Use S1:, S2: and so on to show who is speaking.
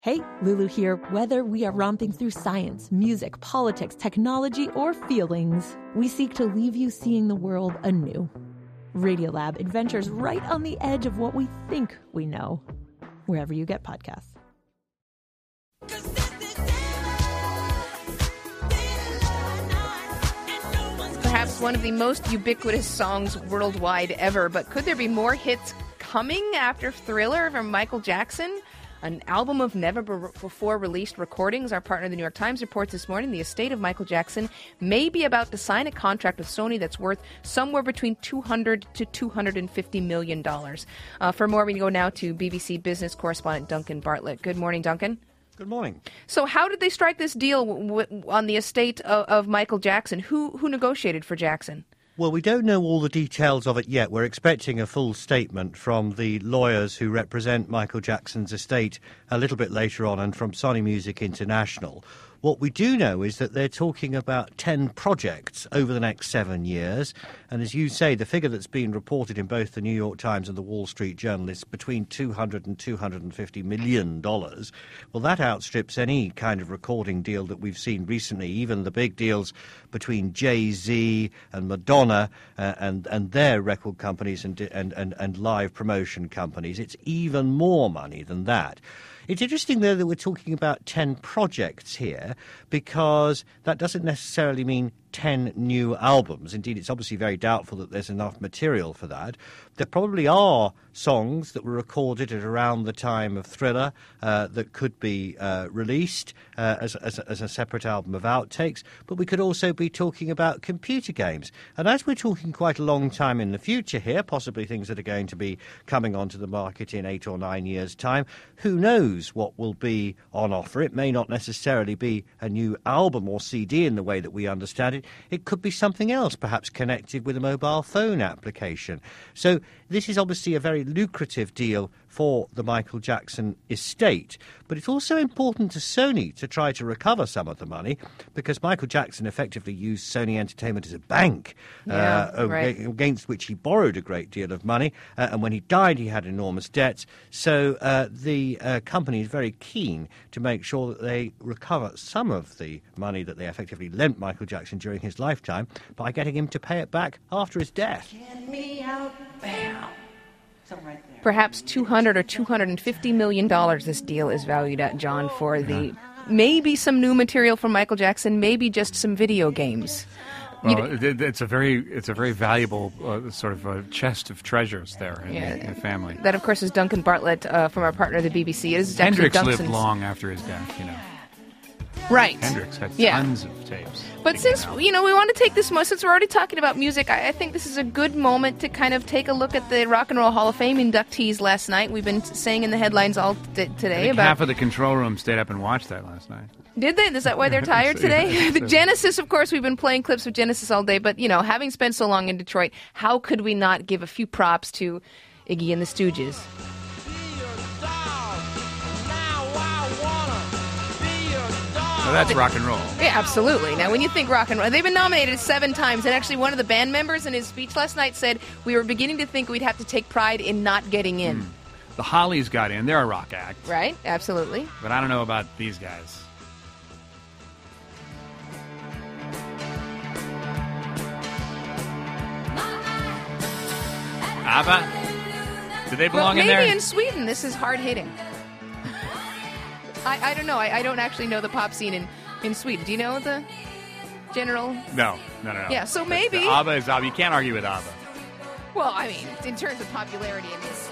S1: Hey, Lulu here. Whether we are romping through science, music, politics, technology, or feelings, we seek to leave you seeing the world anew. Radiolab adventures right on the edge of what we think we know, wherever you get podcasts.
S2: Perhaps one of the most ubiquitous songs worldwide ever, but could there be more hits coming after Thriller from Michael Jackson? An album of never-before-released recordings. Our partner, the New York Times, reports this morning the estate of Michael Jackson may be about to sign a contract with Sony that's worth somewhere between $200 to $250 million. For more, we go now to BBC Business correspondent Duncan Bartlett. Good morning, Duncan.
S3: Good morning.
S2: So how did they strike this deal on the estate of Michael Jackson? Who negotiated for Jackson?
S3: Well, we don't know all the details of it yet. We're expecting a full statement from the lawyers who represent Michael Jackson's estate a little bit later on, and from Sony Music International. What we do know is that they're talking about 10 projects over the next 7 years. And as you say, the figure that's been reported in both the New York Times and the Wall Street Journal is between $200 and $250 million. Well, that outstrips any kind of recording deal that we've seen recently, even the big deals between Jay-Z and Madonna and their record companies and live promotion companies. It's even more money than that. It's interesting, though, that we're talking about 10 projects here, because that doesn't necessarily mean 10 new albums. Indeed, it's obviously very doubtful that there's enough material for that. There probably are songs that were recorded at around the time of Thriller that could be released as a separate album of outtakes, but we could also be talking about computer games. And as we're talking quite a long time in the future here, possibly things that are going to be coming onto the market in 8 or 9 years' time, who knows what will be on offer? It may not necessarily be a new album or CD in the way that we understand it. It could be something else, perhaps connected with a mobile phone application. So this is obviously a very lucrative deal for the Michael Jackson estate. But it's also important to Sony to try to recover some of the money, because Michael Jackson effectively used Sony Entertainment as a bank against which he borrowed a great deal of money. And when he died, he had enormous debts. So the company is very keen to make sure that they recover some of the money that they effectively lent Michael Jackson during his lifetime by getting him to pay it back after his death.
S4: Get me out, bam. Right there.
S2: Perhaps $200 or $250 million this deal is valued at, John, for the maybe some new material from Michael Jackson, maybe just some video games.
S5: Well, it's a very valuable sort of chest of treasures there in the family.
S2: That, of course, is Duncan Bartlett from our partner, the BBC. It is
S5: Hendrix lived long after his death, you know.
S2: Right.
S5: Hendrix had tons of tapes.
S2: But since, we want to take this, since we're already talking about music, I think this is a good moment to kind of take a look at the Rock and Roll Hall of Fame inductees last night. We've been saying in the headlines all today about...
S5: half of the control room stayed up and watched that last night.
S2: Did they? Is that why they're tired today? The Genesis, of course, we've been playing clips of Genesis all day, but, having spent so long in Detroit, how could we not give a few props to Iggy and the Stooges?
S5: Well, that's rock and roll.
S2: Yeah, absolutely. Now, when you think rock and roll, they've been nominated 7 times, and actually one of the band members in his speech last night said we were beginning to think we'd have to take pride in not getting in.
S5: The Hollies got in. They're a rock act.
S2: Right, absolutely.
S5: But I don't know about these guys. ABBA? Do they belong in there?
S2: Maybe in Sweden. This is hard-hitting. I don't know. I don't actually know the pop scene in Sweden. Do you know the general?
S5: No.
S2: Yeah, so maybe.
S5: ABBA is ABBA. You can't argue with ABBA.
S2: Well, I mean, in terms of popularity,